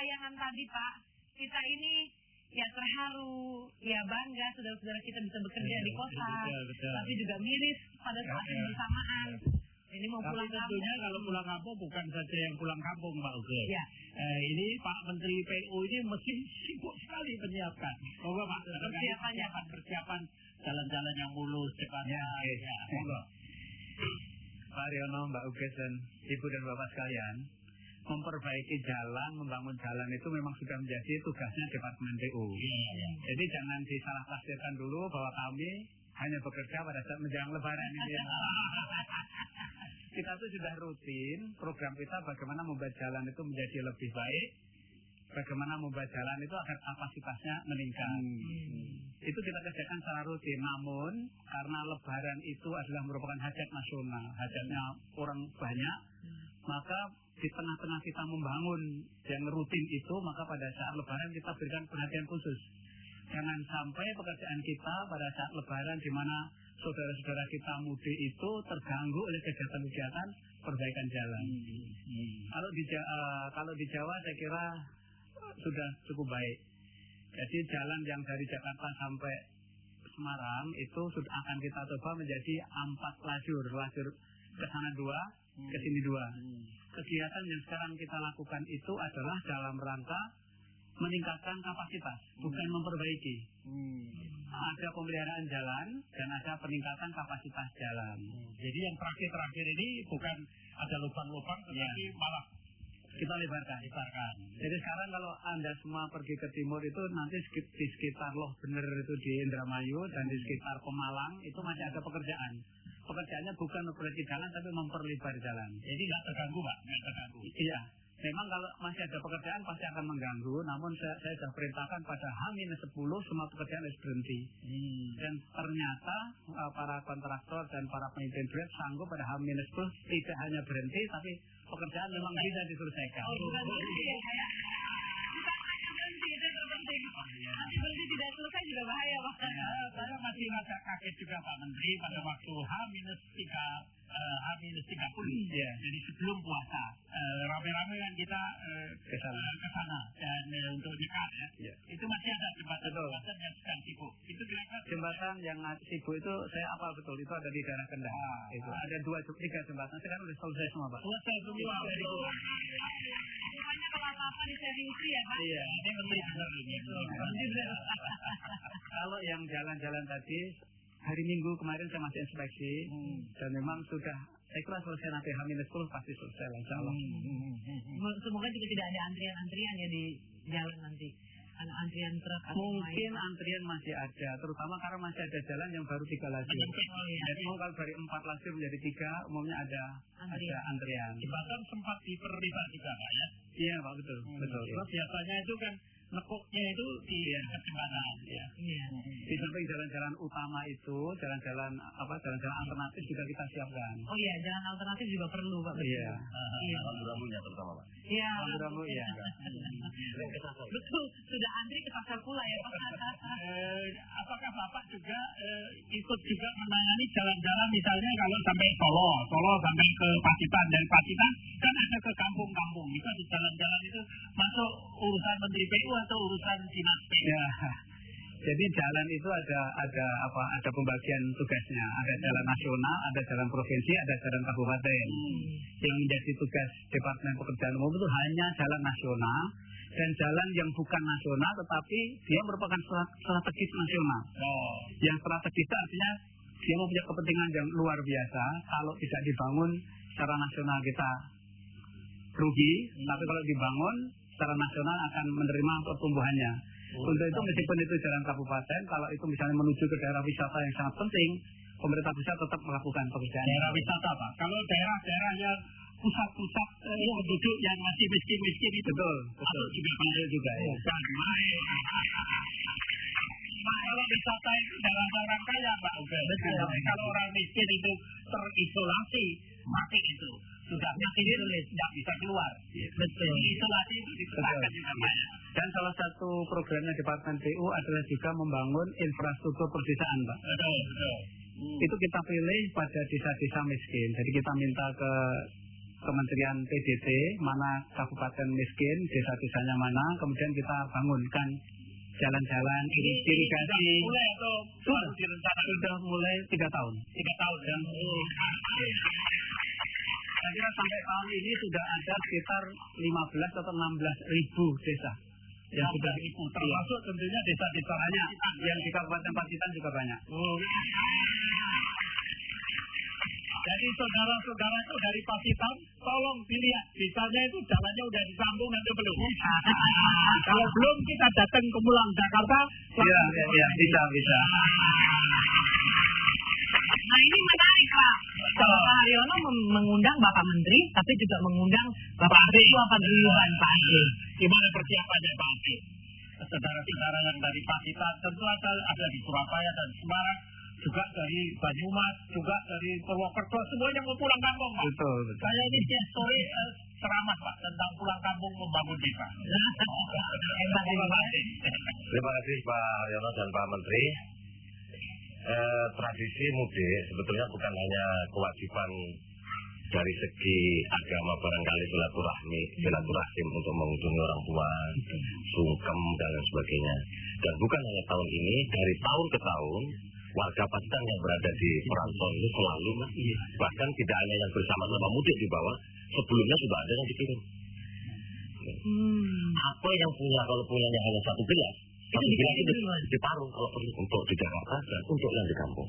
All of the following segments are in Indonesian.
tayangan tadi Pak, kita ini ya terharu, ya bangga saudara-saudara kita bisa bekerja di kota, tapi juga miris pada saat yang bersamaan. Ini mau pulang kampung. Tentunya kalau pulang kampung bukan saja yang pulang kampung Pak Uge. Ya. Ini Pak Menteri PU ini mesti sibuk sekali menyiapkan. Bahwa Pak persiapan jalan-jalan yang mulus cepatnya. Ya. Pak Riono, Mbak Uge dan Ibu dan Bapak sekalian, memperbaiki jalan, membangun jalan itu memang sudah menjadi tugasnya Departemen PU. Jadi jangan disalah tafsirkan dulu bahwa kami hanya bekerja pada saat menjelang Lebaran ini. Kita tuh sudah rutin program kita bagaimana membuat jalan itu menjadi lebih baik, bagaimana membuat jalan itu agar kapasitasnya meningkat. Itu kita kerjakan secara rutin. Namun karena Lebaran itu adalah merupakan hajat nasional, hajatnya orang banyak, maka di tengah-tengah kita membangun yang rutin itu, maka pada saat Lebaran kita berikan perhatian khusus. Jangan sampai pekerjaan kita pada saat Lebaran di mana saudara-saudara kita mudik itu terganggu oleh kegiatan-kegiatan perbaikan jalan. Kalau di Jawa saya kira sudah cukup baik. Jadi jalan yang dari Jakarta sampai Semarang itu sudah akan kita coba menjadi 4 lajur ke sana 2, ke sini 2. Kegiatan yang sekarang kita lakukan itu adalah dalam rangka meningkatkan kapasitas, bukan memperbaiki. Ada pemeliharaan jalan dan ada peningkatan kapasitas jalan. Jadi yang terakhir ini bukan ada lubang-lubang, tetapi malah kita lebarkan. Jadi sekarang kalau Anda semua pergi ke timur itu nanti di sekitar Loh Bener itu di Indramayu dan di sekitar Pemalang itu masih ada pekerjaan. Pekerjaannya bukan memperbaiki jalan tapi memperlebar jalan. Jadi nggak terganggu Pak, nggak terganggu. Iya. Memang kalau masih ada pekerjaan pasti akan mengganggu, namun saya sudah perintahkan pada H-10 semua pekerjaan harus berhenti. Dan ternyata para kontraktor dan para pemimpin proyek sanggup pada H-10 tidak hanya berhenti, tapi pekerjaan memang bisa diselesaikan. Oh, bukan berhenti ya saya. Bukan hanya berhenti, itu terpenting. Berhenti tidak selesai juga bahaya Pak. Saya masih agak kaget juga Pak Menteri pada waktu H-30 ya. Jadi sebelum puasa rame-rame kan kita ke sana dan untuk nyekat ya. Itu masih ada jembatan yang sedang sibuk. Itu kira-kira jembatan yang sibuk itu saya apal betul, itu ada di daerah Kendal. Itu ada 2-3 jembatan sekarang sudah selesai semua Pak. Selesai semua. Makanya kalau apa-apa diseriusi ya Pak. Iya. Ini Menteri benar ini. Kalau yang jalan-jalan tadi hari Minggu kemarin saya masih inspeksi dan memang sudah saya kira selesai nanti H-10 pasti selesai insya Allah. Semoga juga tidak ada antrian-antrian ya di jalan nanti. Antrian truk atau mungkin antrian masih ada, terutama karena masih ada jalan yang baru 3 lajur. Jadi kalau dari 4 lajur menjadi 3 umumnya ada antrian. Jembatan sempat diperlebar juga Pak ya? Iya Pak, betul. Terus biasanya itu kan nekuknya itu di jembatan ya. Di samping jalan-jalan utama itu, jalan-jalan alternatif juga kita siapkan. Oh iya, jalan alternatif juga perlu Pak. Iya. Rambu-rambunya terutama Pak. Iya. Rambu ya. Betul, sudah antri ke pasar pula ya Pak. Apakah Bapak juga ikut juga menangani jalan-jalan misalnya kalau sampai Solo sampai ke Pacitan, dari Pacitan kan ada ke kampung-kampung. Itu di jalan-jalan itu masuk urusan Menteri PU atau urusan dinas PU? Ya. Jadi jalan itu ada pembagian tugasnya. Ada jalan nasional, ada jalan provinsi, ada jalan kabupaten. Yang menjadi tugas Departemen Pekerjaan Umum itu hanya jalan nasional dan jalan yang bukan nasional tetapi dia merupakan strategis nasional. Yang strategis artinya dia mempunyai kepentingan yang luar biasa. Kalau tidak dibangun secara nasional kita rugi, tapi kalau dibangun secara nasional akan menerima pertumbuhannya. Untuk itu meskipun itu jalan kabupaten, kalau itu misalnya menuju ke daerah wisata yang sangat penting, pemerintah pusat tetap melakukan pekerjaan. Daerah wisata Pak, kalau daerah-daerah yang pusat-pusat penduduk yang masih miskin itu betul juga panggil juga ya. Bukan main. Kalau wisata itu dalam orang kaya Pak, kalau orang miskin itu terisolasi mati itu sudah miskin tidak bisa keluar. Betul. Isolasi itu diserahkan juga banyak. Dan salah satu programnya Departemen PU adalah juga membangun infrastruktur perdesaan Pak. Betul. Itu kita pilih pada desa-desa miskin. Jadi kita minta ke Kementerian PDT, mana kabupaten miskin, desa-desanya mana, kemudian kita bangunkan jalan-jalan, irigasi. Mulai atau baru direncanakan? Sudah mulai 3 tahun. 3 tahun dan saya kira sampai tahun ini sudah ada sekitar 15 atau 16 ribu desa yang sudah termasuk tentunya desa-desa banyak, yang di Kabupaten Pacitan juga banyak. Jadi saudara-saudara itu dari Pacitan, tolong dilihat desanya itu jalannya udah disambung atau belum. Kalau belum kita datang ke Pulang Jakarta. Iya, bisa. Nah ini menarik Pak. Kalau Pak Haryono mengundang Bapak Menteri, tapi juga mengundang Bapak Ketua Paguyuban Pak Ade. Gimana persiapannya Pak Ade? Saudara-saudara yang dari Pacitan tentu ada di Surabaya dan Semarang, juga dari Banyumas, juga dari Purwokerto, semuanya mau pulang kampung Pak. Betul. Saya ini story ceramah Pak tentang pulang kampung membangun desa. Terima kasih Pak Haryono dan Pak Menteri. Tradisi mudik sebetulnya bukan hanya kewajiban dari segi agama, barangkali silaturahim untuk mengunjungi orang tua, sungkem dan lain sebagainya. Dan bukan hanya tahun ini, dari tahun ke tahun warga Pacitan yang berada di Perantauan ini selalu, bahkan tidak hanya yang bersama-sama mudik di bawah, sebelumnya sudah ada yang dikirim. Apa yang punya, kalau punyanya hanya 1 gelas, satu gelas itu ditaruh kalau perlu untuk di Jakarta dan untuk yang di kampung.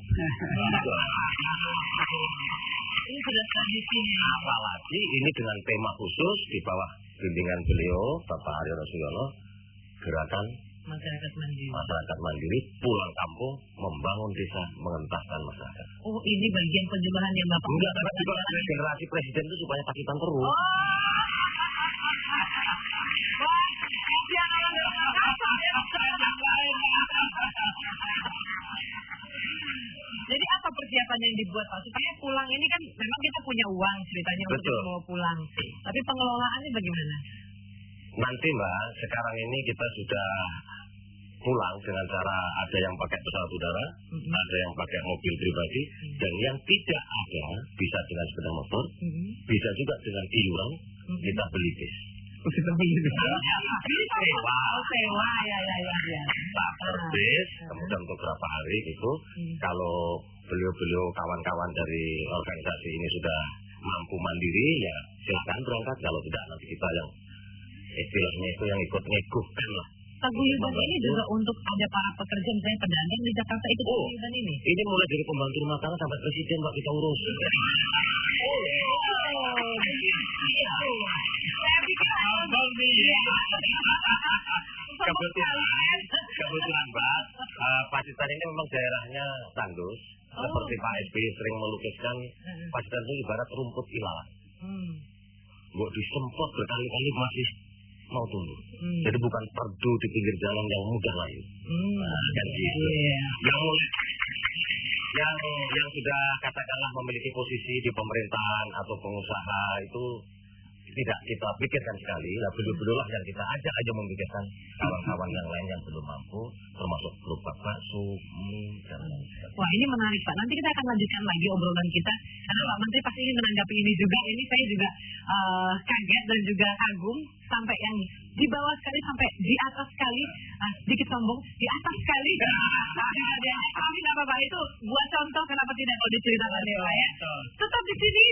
Ini sudah tradisinya. Apalagi ini dengan tema khusus di bawah bimbingan beliau, Bapak Haryono Suyono, gerakan masyarakat mandiri pulang kampung membangun desa mengentaskan masyarakat. Oh ini bagian penjelasan yang Bapak. Enggak, tapi juga generasi presiden itu supaya Pacitan terus. Jadi apa persiapan yang dibuat Pak supaya pulang ini kan memang kita punya uang ceritanya untuk mau pulang, tapi pengelolaannya bagaimana? Nanti Mbak, sekarang ini kita sudah pulang dengan cara ada yang pakai pesawat udara, ada yang pakai mobil pribadi, dan yang tidak ada bisa dengan sepeda motor, bisa juga dengan iuran, kita beli bis. Kita beli bis. Sewa, ya. Starter bis, kemudian untuk beberapa hari itu, kalau beliau-beliau kawan-kawan dari organisasi ini sudah mampu mandiri, ya silakan berangkat. Kalau tidak, nanti kita yang istilahnya itu yang ikut ngeguhkan lah. Paguyuban ini juga untuk ada para pekerja misalnya pedagang di Jakarta itu paguyuban ini. Ini mulai dari pembantu rumah tangga sampai presiden Mbak kita urus. Kebetulan Mbak, Pacitan ini memang daerahnya tandus. Seperti Pak SBY sering melukiskan, Pacitan itu ibarat rumput ilalang. Mbok disempot berkali-kali masih mau tumbuh. Jadi bukan perdu di pinggir jalan yang mudah lagi. Kan gitu. Yang sudah katakanlah memiliki posisi di pemerintahan atau pengusaha itu tidak kita pikirkan sekali. Lah beliau-beliau yang kita ajak aja memikirkan kawan-kawan yang lain yang belum mampu, termasuk gerobak bakso, dan lain sebagainya. Wah ini menarik Pak. Nanti kita akan lanjutkan lagi obrolan kita. Karena Pak Menteri pasti ingin menanggapi ini juga. Ini saya juga kaget dan juga kagum sampai yang di bawah sekali sampai di atas sekali, sedikit sombong, di atas sekali. Tapi nggak apa-apa, itu buat contoh kenapa tidak kalau diceritakan ya Pak ya. Tetap di sini